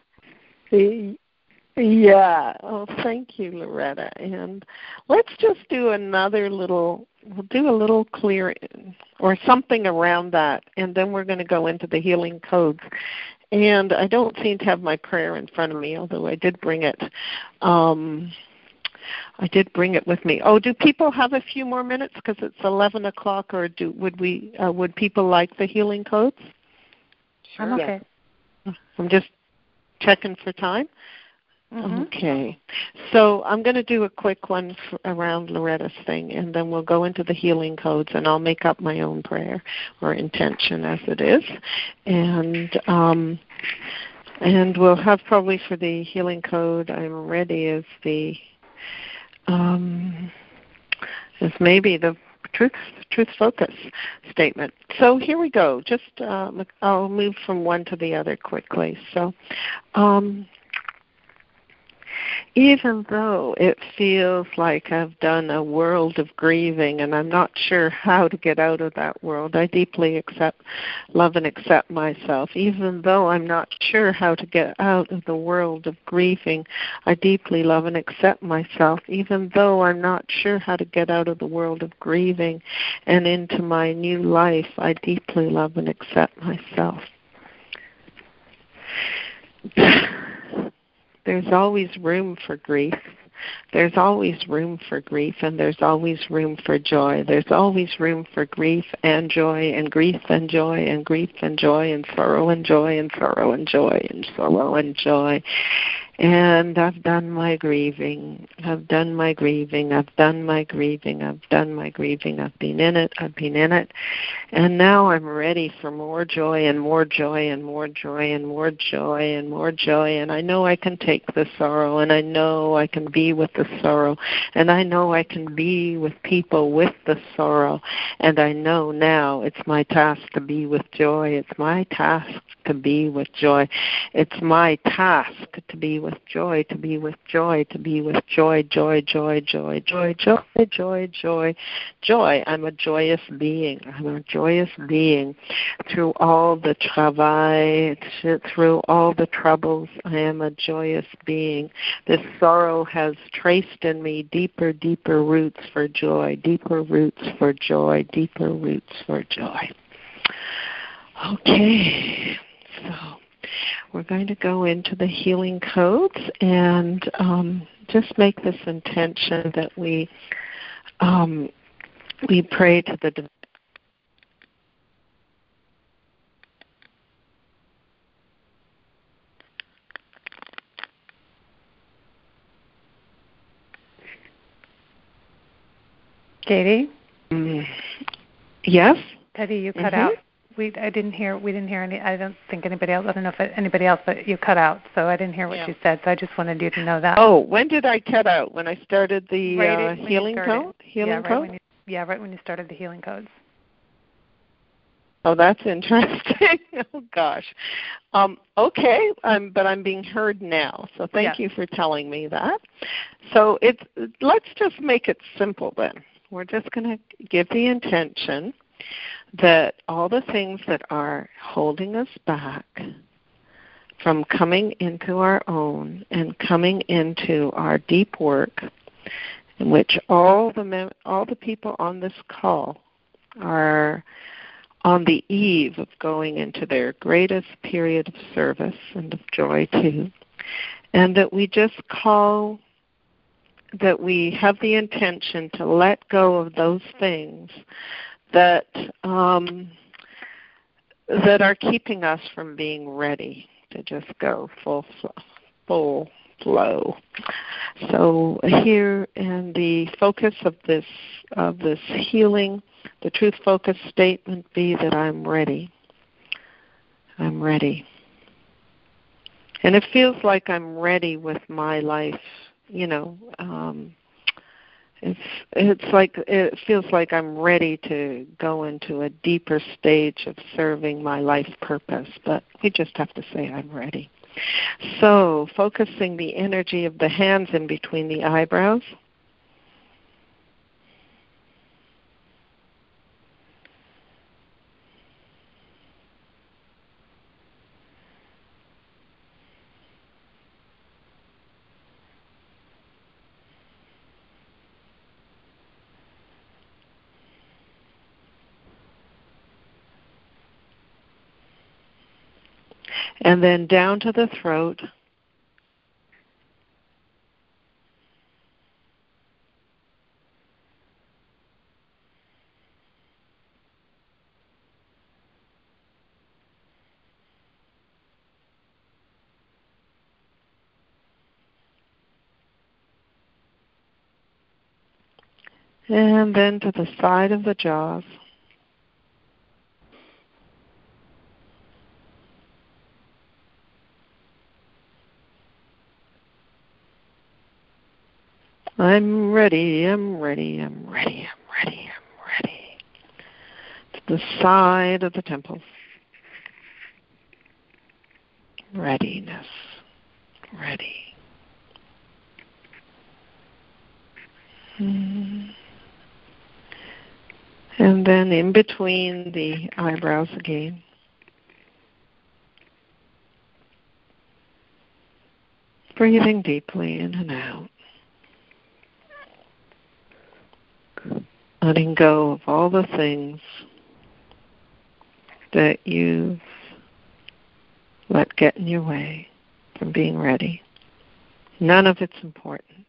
Yeah. Oh, thank you, Loretta. And let's just do a little clear or something around that, and then we're going to go into the healing codes. And I don't seem to have my prayer in front of me, although I did bring it. I did bring it with me. Oh, do people have a few more minutes because it's 11 o'clock, or would people like the healing codes? Sure. I'm okay. I'm just checking for time. Okay. So I'm going to do a quick one around Loretta's thing, and then we'll go into the healing codes, and I'll make up my own prayer or intention as it is. And we'll have probably for the healing code, I'm ready as maybe the truth focus statement. So here we go. Just I'll move from one to the other quickly. So even though it feels like I've done a world of grieving and I'm not sure how to get out of that world, I deeply love and accept myself. Even though I'm not sure how to get out of the world of grieving, I deeply love and accept myself. Even though I'm not sure how to get out of the world of grieving and into my new life, I deeply love and accept myself. There's always room for grief. There's always room for grief, and there's always room for joy. There's always room for grief and joy, and grief and joy, and grief and joy, and sorrow and joy, and sorrow and joy, and sorrow and joy. And I've done my grieving. I've done my grieving. I've done my grieving. I've done my grieving. I've been in it. I've been in it. And now I'm ready for more joy and more joy and more joy and more joy and more joy. And I know I can take the sorrow, and I know I can be with the sorrow, and I know I can be with people with the sorrow. And I know now it's my task to be with joy. It's my task to be with joy. It's my task to be with joy, to be with joy, to be with joy, joy, joy, joy, joy, joy, joy, joy, joy. I'm a joyous being. I'm a joyous being. Through all the travail, through all the troubles, I am a joyous being. This sorrow has traced in me deeper, deeper roots for joy, deeper roots for joy, deeper roots for joy. Okay, so we're going to go into the healing codes and just make this intention that we pray to the Katie? Yes? Teddy, you cut out. We didn't hear any. I don't think anybody else. I don't know if anybody else, but you cut out, so I didn't hear what you said. So I just wanted you to know that. Oh, when did I cut out? When I started the healing code? Right when you started the healing codes. Oh, that's interesting. Oh gosh. Okay, but I'm being heard now. So thank you for telling me that. So let's just make it simple then. We're just going to give the intention that all the things that are holding us back from coming into our own and coming into our deep work, in which all the people on this call are on the eve of going into their greatest period of service and of joy too, and that we just that we have the intention to let go of those things that that are keeping us from being ready to just go full flow. So here, and the focus of this healing, the truth focus statement be that I'm ready. I'm ready. And it feels like I'm ready with my life, you know. It feels like I'm ready to go into a deeper stage of serving my life purpose, but we just have to say I'm ready. So, focusing the energy of the hands in between the eyebrows. And then down to the throat. And then to the side of the jaws. I'm ready, I'm ready, I'm ready, I'm ready, I'm ready. To the side of the temples. Readiness, ready. And then in between the eyebrows again. Breathing deeply in and out. Letting go of all the things that you've let get in your way from being ready. None of it's important.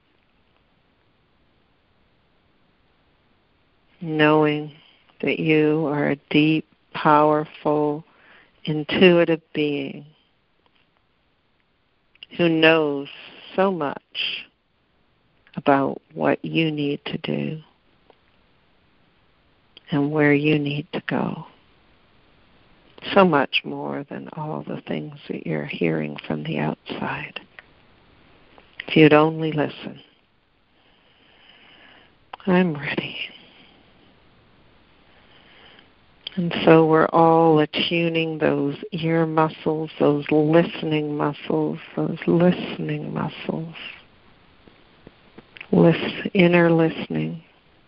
Knowing that you are a deep, powerful, intuitive being who knows so much about what you need to do and where you need to go. So much more than all the things that you're hearing from the outside. If you'd only listen. I'm ready. And so we're all attuning those ear muscles, those listening muscles, inner listening.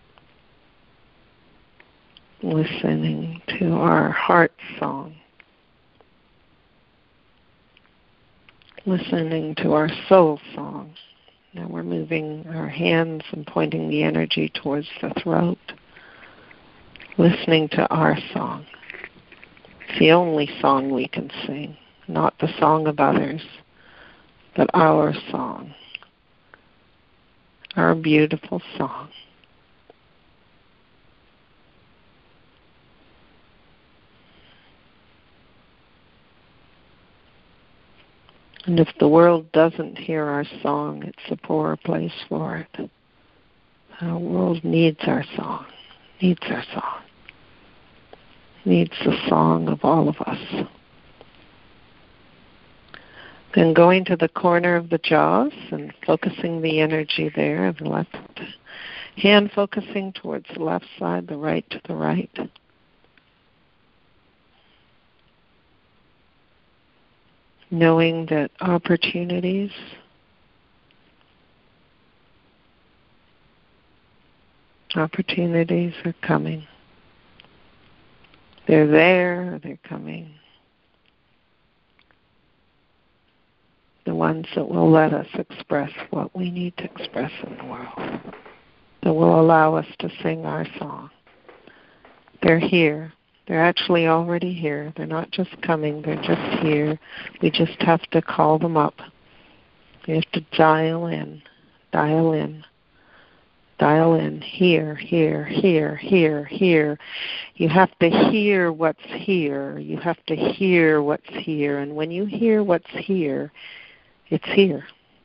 Listening to our heart song. Listening to our soul song. Now we're moving our hands and pointing the energy towards the throat. Listening to our song. It's the only song we can sing, not the song of others, but our song. Our beautiful song. And if the world doesn't hear our song, it's a poorer place for it. Our world needs our song, needs our song, needs the song of all of us. Then going to the corner of the jaws and focusing the energy there, the left hand focusing towards the left side, the right to the right. Knowing that opportunities are coming. They're there, they're coming. The ones that will let us express what we need to express in the world. That will allow us to sing our song. They're here. They're actually already here. They're not just coming, they're just here. We just have to call them up. We have to dial in Dial in here, here, here, here, here. You have to hear what's here. You have to hear what's here. And when you hear what's here, it's here.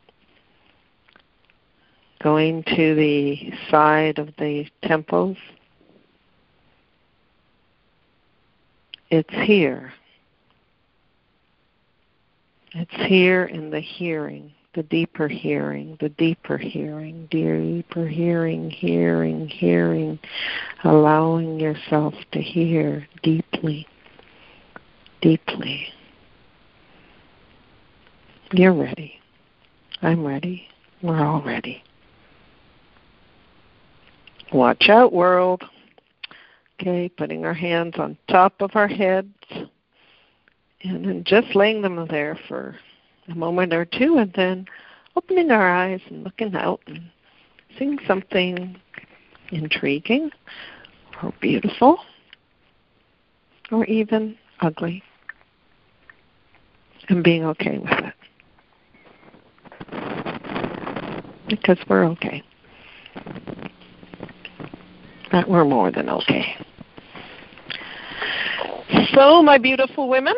Going to the side of the temples, it's here. It's here in the hearing. The deeper hearing, hearing, allowing yourself to hear deeply, deeply. You're ready. I'm ready. We're all ready. Watch out, world. Okay, putting our hands on top of our heads and then just laying them there for a moment or two, and then opening our eyes and looking out and seeing something intriguing or beautiful or even ugly, and being okay with it. Because we're okay. But we're more than okay. So, my beautiful women,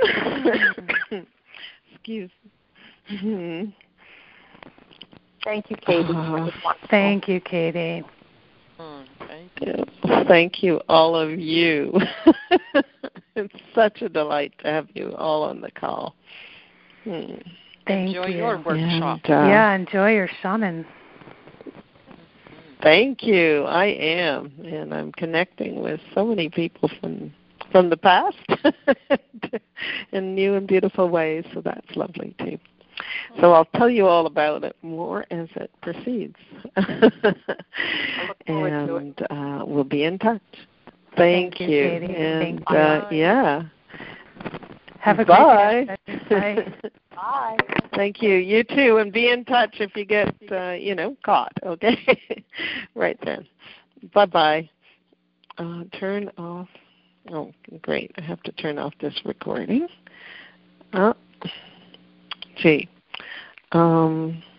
excuse me. Mm-hmm. Thank you, Katie. Thank you, Katie. Thank you. Thank you, all of you. It's such a delight to have you all on the call. Enjoy your workshop. And, enjoy your shaman. Thank you. I am, and I'm connecting with so many people from the past in new and beautiful ways, so that's lovely too. So I'll tell you all about it more as it proceeds. And we'll be in touch. Thank you. Katie. And yeah. Have a great day. Bye. Bye. Thank you. You too. And be in touch if you get, caught, okay? Right then. Bye-bye. Turn off. Oh, great. I have to turn off this recording. Gee.